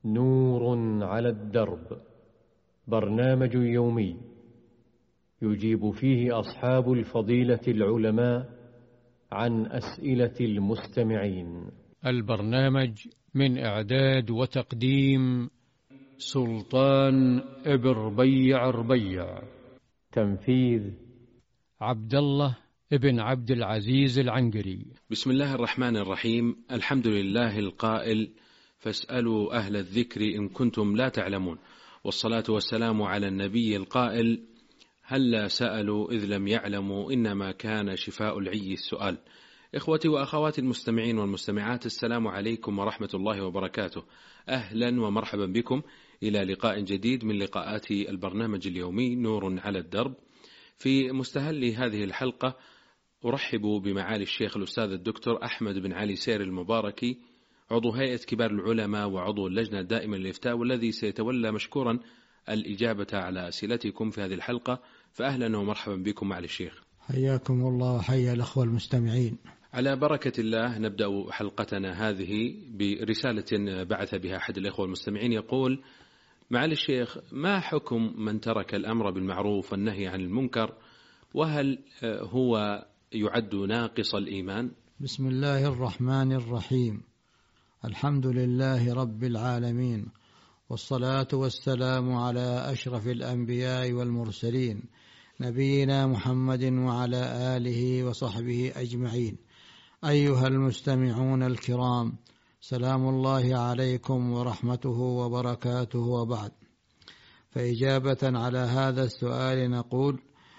نور على الدرب، برنامج يومي يجيب فيه أصحاب الفضيلة العلماء عن أسئلة المستمعين. البرنامج من إعداد وتقديم سلطان ابن ربيع، تنفيذ عبد الله ابن عبد العزيز العنقري. بسم الله الرحمن الرحيم. الحمد لله القائل: فاسألوا أهل الذكر إن كنتم لا تعلمون، والصلاة والسلام على النبي القائل: هلا سألوا إذ لم يعلموا إنما كان شفاء العي السؤال. إخوتي وأخواتي المستمعين والمستمعات، السلام عليكم ورحمة الله وبركاته. أهلا ومرحبا بكم إلى لقاء جديد من لقاءات البرنامج اليومي نور على الدرب. في مستهل هذه الحلقة أرحب بمعالي الشيخ الأستاذ الدكتور أحمد بن علي سير المباركي، عضو هيئة كبار العلماء وعضو اللجنة الدائمة للإفتاء، والذي سيتولى مشكورا الإجابة على أسئلتكم في هذه الحلقة. فأهلا ومرحبا بكم معالي الشيخ. حياكم الله وحيا الأخوة المستمعين. على بركة الله نبدأ حلقتنا هذه برسالة بعث بها أحد الإخوة المستمعين، يقول: معالي الشيخ، ما حكم من ترك الأمر بالمعروف والنهي عن المنكر، وهل هو يعد ناقص الإيمان؟ بسم الله الرحمن الرحيم. الحمد لله رب العالمين، والصلاة والسلام على أشرف الأنبياء والمرسلين، نبينا محمد وعلى آله وصحبه أجمعين. أيها المستمعون الكرام، سلام الله عليكم ورحمته وبركاته، وبعد. فإجابة على هذا السؤال نقول: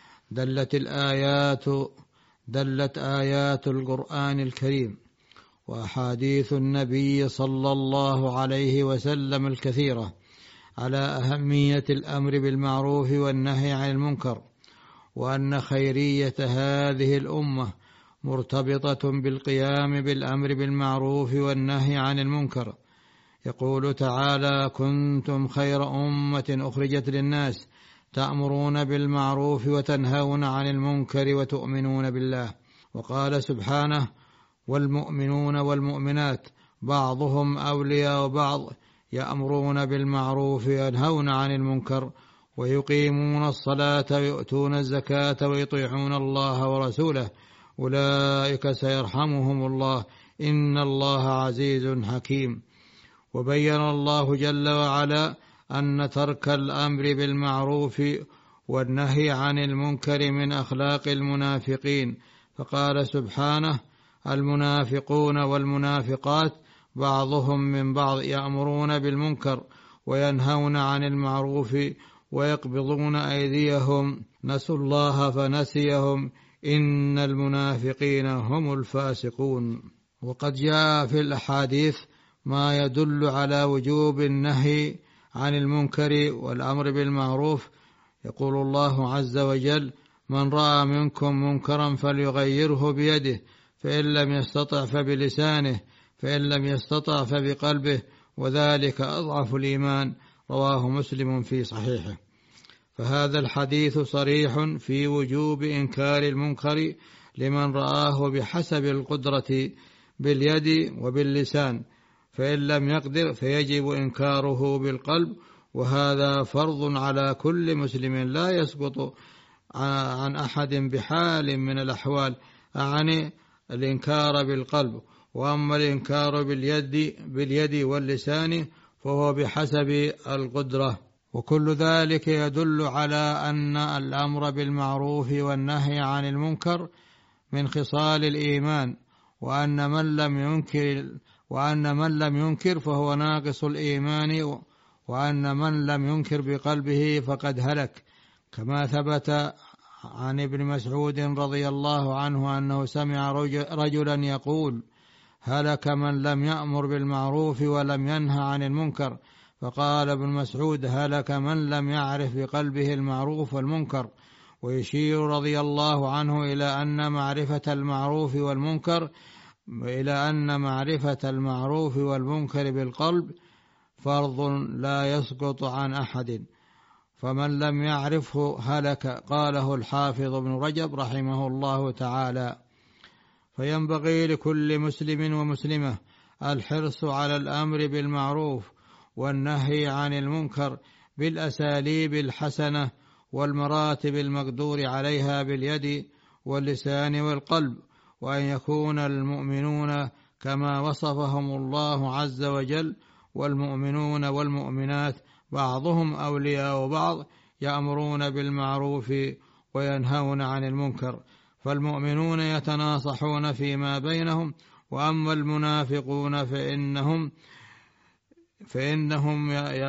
دلت آيات القرآن الكريم وأحاديث النبي صلى الله عليه وسلم الكثيرة على أهمية الأمر بالمعروف والنهي عن المنكر، وأن خيرية هذه الأمة مرتبطة بالقيام بالأمر بالمعروف والنهي عن المنكر. يقول تعالى: كنتم خير أمة أخرجت للناس تأمرون بالمعروف وتنهون عن المنكر وتؤمنون بالله. وقال سبحانه: والمؤمنون والمؤمنات بعضهم أولياء بعض يأمرون بالمعروف وينهون عن المنكر ويقيمون الصلاة ويؤتون الزكاة ويطيعون الله ورسوله أولئك سيرحمهم الله إن الله عزيز حكيم. وبين الله جل وعلا أن ترك الأمر بالمعروف والنهي عن المنكر من أخلاق المنافقين، فقال سبحانه: المنافقون والمنافقات بعضهم من بعض يأمرون بالمنكر وينهون عن المعروف ويقبضون أيديهم نسوا الله فنسيهم إن المنافقين هم الفاسقون. وقد جاء في الأحاديث ما يدل على وجوب النهي عن المنكر والأمر بالمعروف. يقول الله عز وجل: من رأى منكم منكرا فليغيره بيده، فإن لم يستطع فبلسانه، فإن لم يستطع فبقلبه، وذلك أضعف الإيمان. رواه مسلم في صحيحه. فهذا الحديث صريح في وجوب إنكار المنكر لمن رآه بحسب القدرة باليد وباللسان، فإن لم يقدر فيجب إنكاره بالقلب، وهذا فرض على كل مسلم لا يسقط عن أحد بحال من الأحوال، أعني الإنكار بالقلب. وأما الإنكار باليد واللسان فهو بحسب القدرة. وكل ذلك يدل على أن الأمر بالمعروف والنهي عن المنكر من خصال الإيمان، وأن من لم ينكر فهو ناقص الإيمان، وأن من لم ينكر بقلبه فقد هلك، كما ثبت عن ابن مسعود رضي الله عنه أنه سمع رجلا يقول: هلك من لم يأمر بالمعروف ولم ينهى عن المنكر. فقال ابن مسعود: هلك من لم يعرف بقلبه المعروف والمنكر. ويشير رضي الله عنه إلى أن معرفة المعروف والمنكر بالقلب فرض لا يسقط عن أحد، فمن لم يعرفه هلك. قاله الحافظ ابن رجب رحمه الله تعالى. فينبغي لكل مسلم ومسلمة الحرص على الأمر بالمعروف والنهي عن المنكر بالأساليب الحسنة والمراتب المقدور عليها باليد واللسان والقلب، وأن يكون المؤمنون كما وصفهم الله عز وجل، والمؤمنون والمؤمنات بعضهم أولياء بعض يأمرون بالمعروف وينهون عن المنكر، فالمؤمنون يتناصحون فيما بينهم، وأما المنافقون فإنهم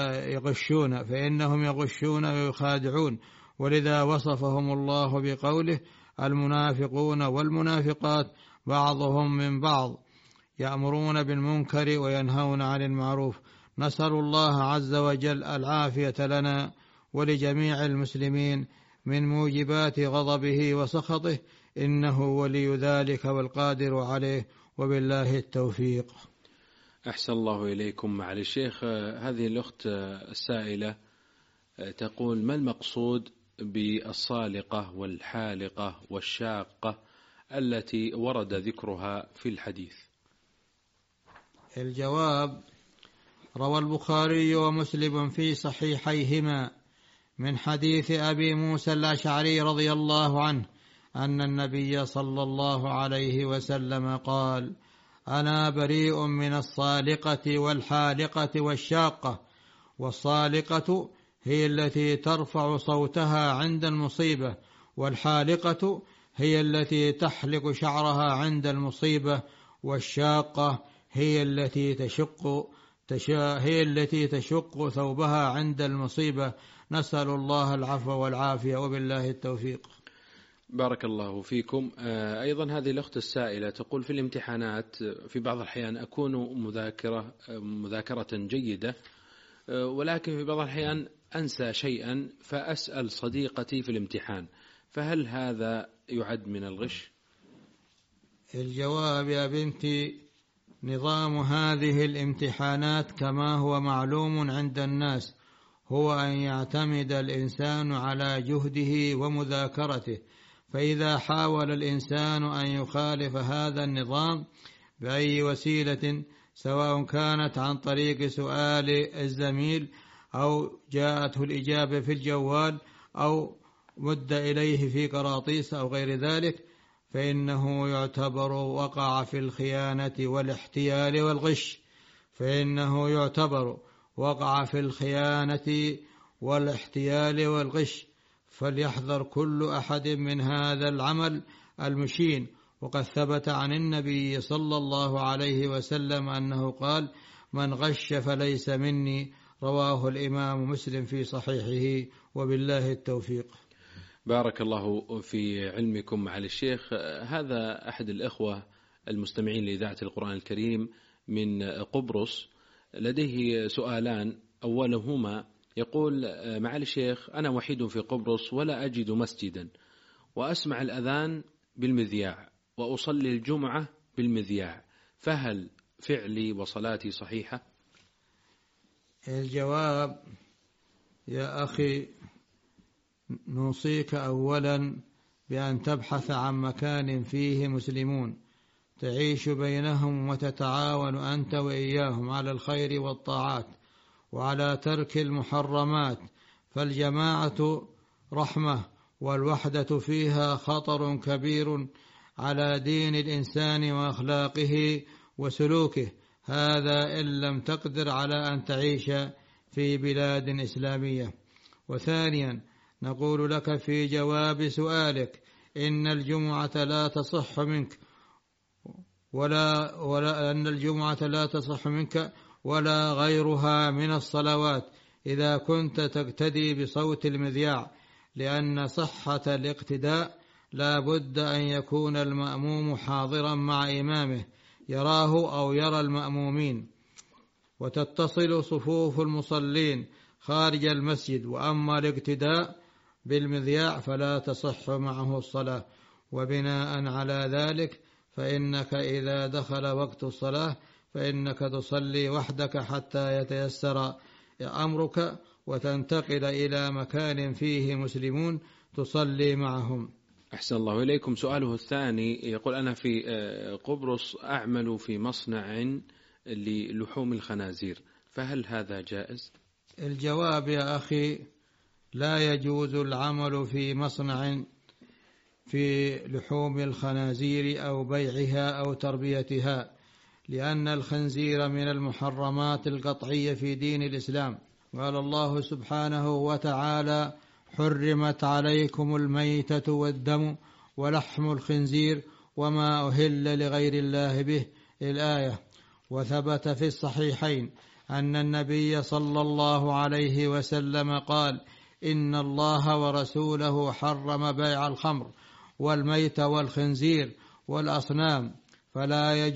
يغشون ويخادعون، ولذا وصفهم الله بقوله: المنافقون والمنافقات بعضهم من بعض يأمرون بالمنكر وينهون عن المعروف. نسأل الله عز وجل العافية لنا ولجميع المسلمين من موجبات غضبه وسخطه، إنه ولي ذلك والقادر عليه، وبالله التوفيق. أحسن الله إليكم. معالي الشيخ، هذه الأخت السائلة تقول: ما المقصود بالصالقة والحالقة والشاقة التي ورد ذكرها في الحديث؟ الجواب: روى البخاري ومسلم في صحيحيهما من حديث أبي موسى الأشعري رضي الله عنه أن النبي صلى الله عليه وسلم قال: أنا بريء من الصالقة والحالقة والشاقة. والصالقة هي التي ترفع صوتها عند المصيبة، والحالقة هي التي تحلق شعرها عند المصيبة، والشاقة هي التي تشق ثوبها عند المصيبة. نسأل الله العفو والعافية، وبالله التوفيق. بارك الله فيكم. أيضا هذه الأخت السائلة تقول: في الامتحانات في بعض الأحيان أكون مذاكرة جيدة، ولكن في بعض الأحيان أنسى شيئا فأسأل صديقتي في الامتحان، فهل هذا يعد من الغش؟ الجواب: يا بنتي، نظام هذه الامتحانات كما هو معلوم عند الناس هو أن يعتمد الإنسان على جهده ومذاكرته، فإذا حاول الإنسان أن يخالف هذا النظام بأي وسيلة، سواء كانت عن طريق سؤال الزميل أو جاءته الإجابة في الجوال أو مد إليه في قراطيس أو غير ذلك، فإنه يعتبر وقع في الخيانة والاحتيال والغش. فليحذر كل أحد من هذا العمل المشين. وقد ثبت عن النبي صلى الله عليه وسلم أنه قال: من غش فليس مني. رواه الإمام مسلم في صحيحه، وبالله التوفيق. بارك الله في علمكم معالي الشيخ. هذا أحد الأخوة المستمعين لإذاعة القرآن الكريم من قبرص، لديه سؤالان. أولهما يقول: معالي الشيخ، أنا وحيد في قبرص ولا أجد مسجدا، وأسمع الأذان بالمذياع وأصلي الجمعة بالمذياع، فهل فعلي وصلاتي صحيحة؟ الجواب: يا أخي، نوصيك أولا بأن تبحث عن مكان فيه مسلمون تعيش بينهم وتتعاون أنت وإياهم على الخير والطاعات وعلى ترك المحرمات، فالجماعة رحمة، والوحدة فيها خطر كبير على دين الإنسان وأخلاقه وسلوكه، هذا إن لم تقدر على أن تعيش في بلاد إسلامية. وثانيا، نقول لك في جواب سؤالك: إن الجمعة لا تصح منك ولا غيرها من الصلوات إذا كنت تقتدي بصوت المذياع، لأن صحة الاقتداء لا بد أن يكون المأموم حاضرا مع إمامه يراه أو يرى المأمومين، وتتصل صفوف المصلين خارج المسجد. وأما الاقتداء بالمذياع فلا تصح معه الصلاة. وبناء على ذلك فإنك إذا دخل وقت الصلاة فإنك تصلي وحدك حتى يتيسر أمرك وتنتقل إلى مكان فيه مسلمون تصلي معهم. أحسن الله إليكم. سؤاله الثاني يقول: أنا في قبرص أعمل في مصنع للحوم الخنازير، فهل هذا جائز؟ الجواب يا أخي: لا يجوز العمل في مصنع في لحوم الخنازير أو بيعها أو تربيتها، لأن الخنزير من المحرمات القطعية في دين الإسلام. قال الله سبحانه وتعالى: حرمت عليكم الميتة والدم ولحم الخنزير وما أهل لغير الله به، الآية. وثبت في الصحيحين أن النبي صلى الله عليه وسلم قال: إن الله ورسوله حرم بيع الخمر والميت والخنزير والأصنام، فلا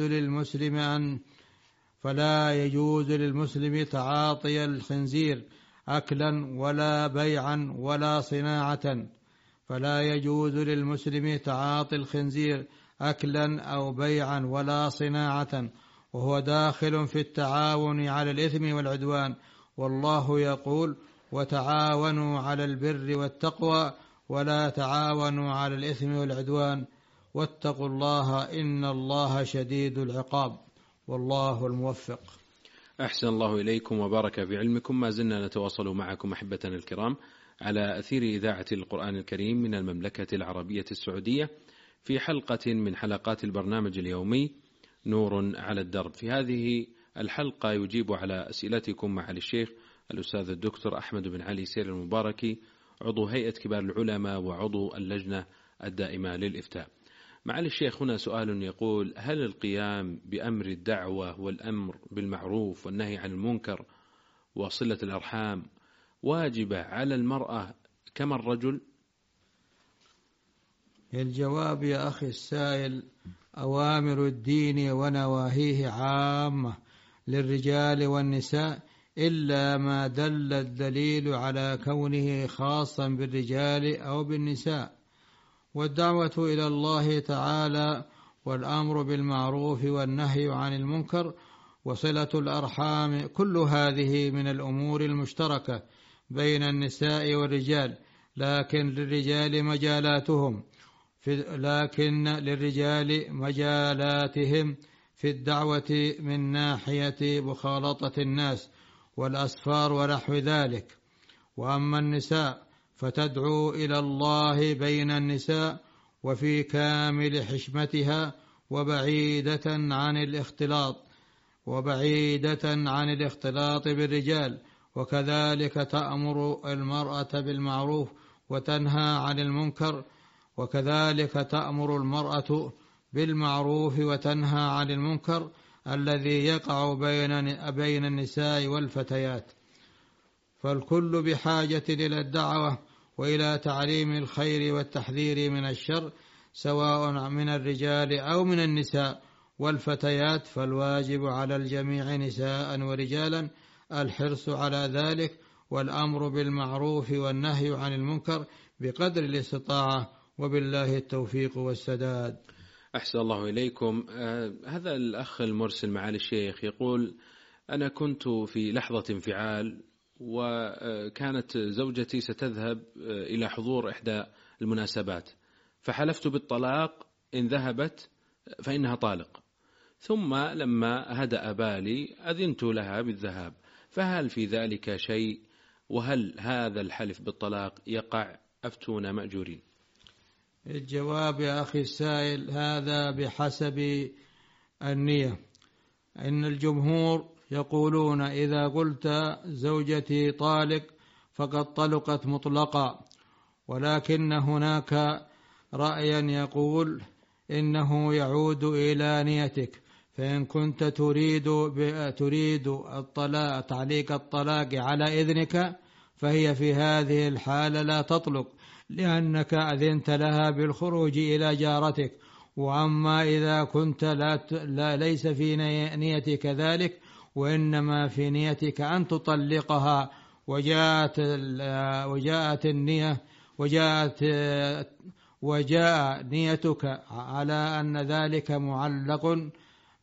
يجوز للمسلم تعاطي الخنزير أكلا ولا بيعا ولا صناعة، فلا يجوز للمسلم تعاطي الخنزير أكلا أو بيعا ولا صناعة، وهو داخل في التعاون على الإثم والعدوان. والله يقول: وتعاونوا على البر والتقوى ولا تعاونوا على الإثم والعدوان واتقوا الله إن الله شديد العقاب، والله الموفق. أحسن الله إليكم وبارك في علمكم. ما زلنا نتواصل معكم أحبتنا الكرام على أثير إذاعة القرآن الكريم من المملكة العربية السعودية في حلقة من حلقات البرنامج اليومي نور على الدرب. في هذه الحلقة يجيب على أسئلتكم معالي الشيخ الأستاذ الدكتور أحمد بن علي سير المباركي، عضو هيئة كبار العلماء وعضو اللجنة الدائمة للإفتاء. معالي الشيخ، هنا سؤال يقول: هل القيام بأمر الدعوة والأمر بالمعروف والنهي عن المنكر وصلة الأرحام واجبة على المرأة كما الرجل؟ الجواب يا أخي السائل: أوامر الدين ونواهيه عامة للرجال والنساء، إلا ما دل الدليل على كونه خاصا بالرجال أو بالنساء. والدعوة إلى الله تعالى والأمر بالمعروف والنهي عن المنكر وصلة الأرحام، كل هذه من الأمور المشتركة بين النساء والرجال، لكن للرجال مجالاتهم في الدعوة من ناحية مخالطة الناس والأسفار ونحو ذلك. وأما النساء فتدعو إلى الله بين النساء وفي كامل حشمتها وبعيدة عن الاختلاط بالرجال، وكذلك تأمر المرأة بالمعروف وتنهى عن المنكر، الذي يقع بين النساء والفتيات. فالكل بحاجة إلى الدعوة وإلى تعليم الخير والتحذير من الشر، سواء من الرجال أو من النساء والفتيات. فالواجب على الجميع نساء ورجالا الحرص على ذلك، والأمر بالمعروف والنهي عن المنكر بقدر الاستطاعة، وبالله التوفيق والسداد. أحسن الله إليكم. هذا الأخ المرسل معالي الشيخ يقول: أنا كنت في لحظة انفعال، وكانت زوجتي ستذهب إلى حضور إحدى المناسبات، فحلفت بالطلاق إن ذهبت فإنها طالق، ثم لما هدأ بالي أذنت لها بالذهاب، فهل في ذلك شيء؟ وهل هذا الحلف بالطلاق يقع؟ أفتونا مأجورين. الجواب يا أخي السائل: هذا بحسب النية. إن الجمهور يقولون إذا قلت زوجتي طالق فقد طلقت مطلقا، ولكن هناك رأيا يقول إنه يعود إلى نيتك، فإن كنت تريد الطلاق، تعليق الطلاق على إذنك، فهي في هذه الحالة لا تطلق، لأنك أذنت لها بالخروج إلى جارتك. وأما إذا كنت ليس في نيتك ذلك، وإنما في نيتك أن تطلقها، وجاء نيتك على أن ذلك معلق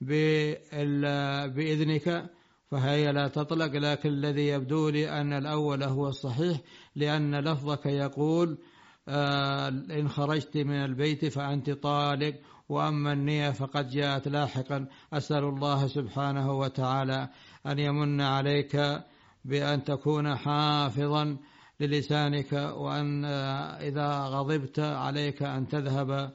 بإذنك، فهي لا تطلق. لكن الذي يبدو لي أن الأول هو الصحيح، لأن لفظك يقول إن خرجت من البيت فأنت طالق، وأما النية فقد جاءت لاحقا. أسأل الله سبحانه وتعالى أن يمن عليك بأن تكون حافظا للسانك، وأن إذا غضبت عليك أن تذهب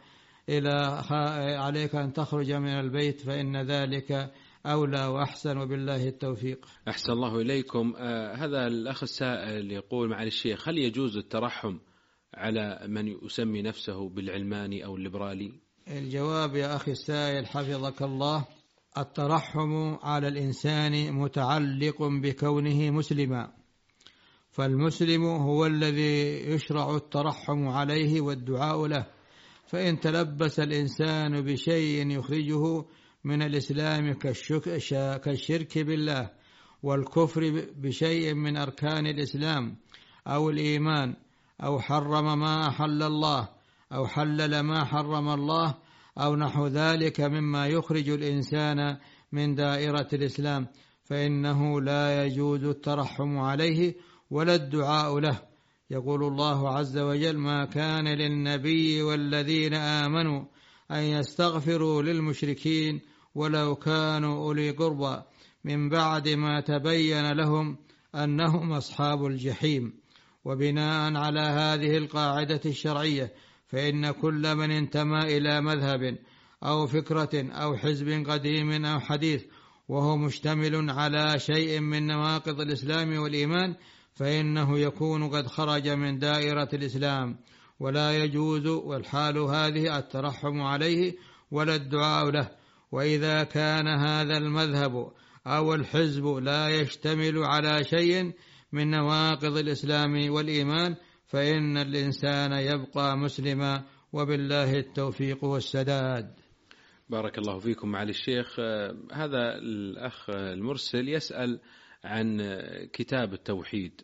عليك أن تخرج من البيت، فإن ذلك أولى وأحسن، وبالله التوفيق. أحسن الله إليكم. هذا الأخ السائل يقول: معالي الشيخ، هل يجوز الترحم على من يسمي نفسه بالعلماني أو الليبرالي؟ الجواب يا أخي السائل حفظك الله: الترحم على الإنسان متعلق بكونه مسلما، فالمسلم هو الذي يشرع الترحم عليه والدعاء له. فإن تلبس الإنسان بشيء يخرجه من الإسلام كالشرك بالله والكفر بشيء من أركان الإسلام أو الإيمان، أو حرم ما أحل الله أو حلل ما حرم الله أو نحو ذلك مما يخرج الإنسان من دائرة الإسلام، فإنه لا يجوز الترحم عليه ولا الدعاء له. يقول الله عز وجل: ما كان للنبي والذين آمنوا أن يستغفروا للمشركين ولو كانوا أولي قربى من بعد ما تبين لهم أنهم أصحاب الجحيم. وبناء على هذه القاعدة الشرعية، فإن كل من انتمى إلى مذهب أو فكرة أو حزب قديم أو حديث وهو مشتمل على شيء من نواقض الإسلام والإيمان، فإنه يكون قد خرج من دائرة الإسلام، ولا يجوز والحال هذه الترحم عليه ولا الدعاء له. وإذا كان هذا المذهب أو الحزب لا يشتمل على شيء من نواقض الإسلام والإيمان، فإن الإنسان يبقى مسلما، وبالله التوفيق والسداد. بارك الله فيكم معالي الشيخ. هذا الأخ المرسل يسأل عن كتاب التوحيد،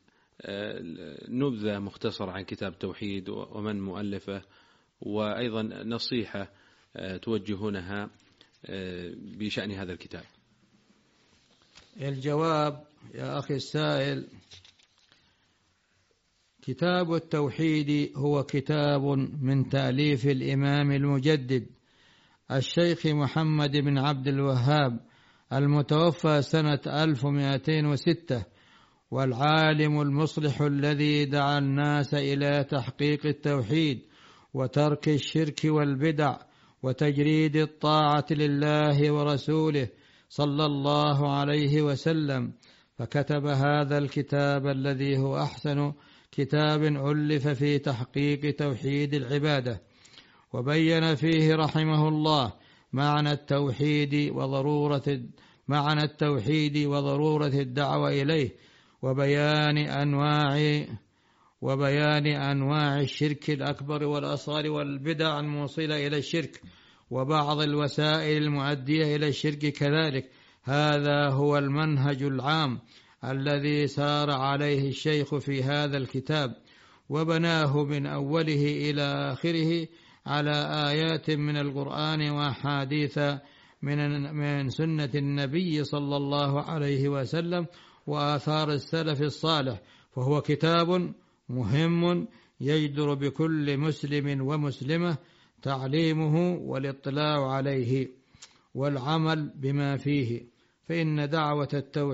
نبذة مختصرة عن كتاب التوحيد ومن مؤلفه، وأيضا نصيحة توجهونها بشأن هذا الكتاب. الجواب يا أخي السائل: كتاب التوحيد هو كتاب من تأليف الإمام المجدد الشيخ محمد بن عبد الوهاب المتوفى سنة 1206، والعالم المصلح الذي دعا الناس إلى تحقيق التوحيد وترك الشرك والبدع وتجريد الطاعة لله ورسوله صلى الله عليه وسلم، فكتب هذا الكتاب الذي هو أحسن كتاب ألف في تحقيق توحيد العبادة، وبين فيه رحمه الله معنى التوحيد وضرورة الدعوة إليه، وبيان أنواع الشرك الأكبر والأصغر والبدع الموصلة إلى الشرك، وبعض الوسائل المؤدية إلى الشرك كذلك. هذا هو المنهج العام الذي سار عليه الشيخ في هذا الكتاب، وبناه من أوله إلى آخره على آيات من القرآن وأحاديث من سنة النبي صلى الله عليه وسلم وآثار السلف الصالح، فهو كتاب مهم يجدر بكل مسلم ومسلمة تعليمه والاطلاع عليه والعمل بما فيه، فإن دعوة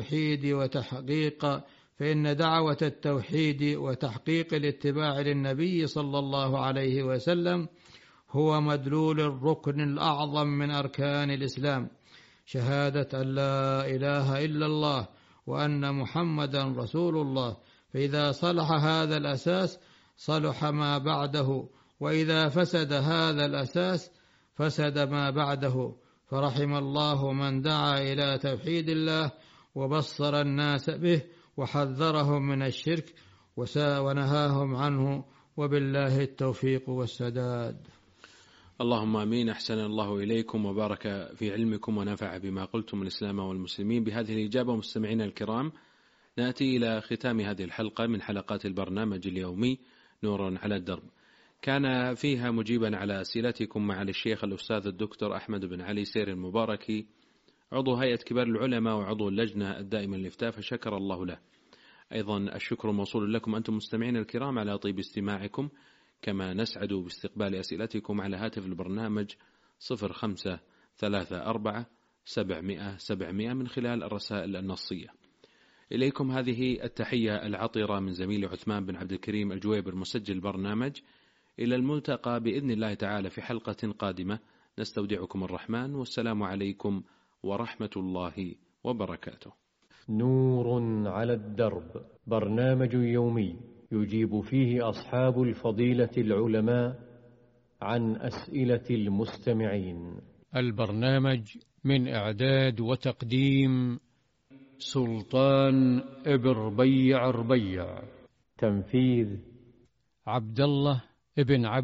التوحيد وتحقيق الاتباع للنبي صلى الله عليه وسلم هو مدلول الركن الأعظم من أركان الإسلام، شهادة أن لا إله إلا الله وأن محمدا رسول الله. فإذا صلح هذا الأساس صلح ما بعده، وإذا فسد هذا الأساس فسد ما بعده. فرحم الله من دعا إلى توحيد الله وبصر الناس به وحذرهم من الشرك ونهاهم عنه، وبالله التوفيق والسداد. اللهم آمين. أحسن الله إليكم وبارك في علمكم ونفع بما قلتم الإسلام والمسلمين. بهذه الإجابة مستمعينا الكرام نأتي إلى ختام هذه الحلقة من حلقات البرنامج اليومي نور على الدرب، كان فيها مجيبا على أسئلتكم مع الشيخ الأستاذ الدكتور أحمد بن علي سير المباركي، عضو هيئة كبار العلماء وعضو اللجنة الدائمة للإفتاء، فشكر الله له. أيضا الشكر موصول لكم أنتم مستمعين الكرام على طيب استماعكم، كما نسعد باستقبال أسئلتكم على هاتف البرنامج 0534 من خلال الرسائل النصية. إليكم هذه التحية العطرة من زميلي عثمان بن عبد الكريم الجويبر مسجل البرنامج. إلى الملتقى بإذن الله تعالى في حلقة قادمة، نستودعكم الرحمن، والسلام عليكم ورحمة الله وبركاته. نور على الدرب، برنامج يومي يجيب فيه أصحاب الفضيلة العلماء عن أسئلة المستمعين. البرنامج من إعداد وتقديم سلطان ابن ربيع. تنفيذ عبد الله ابن عبد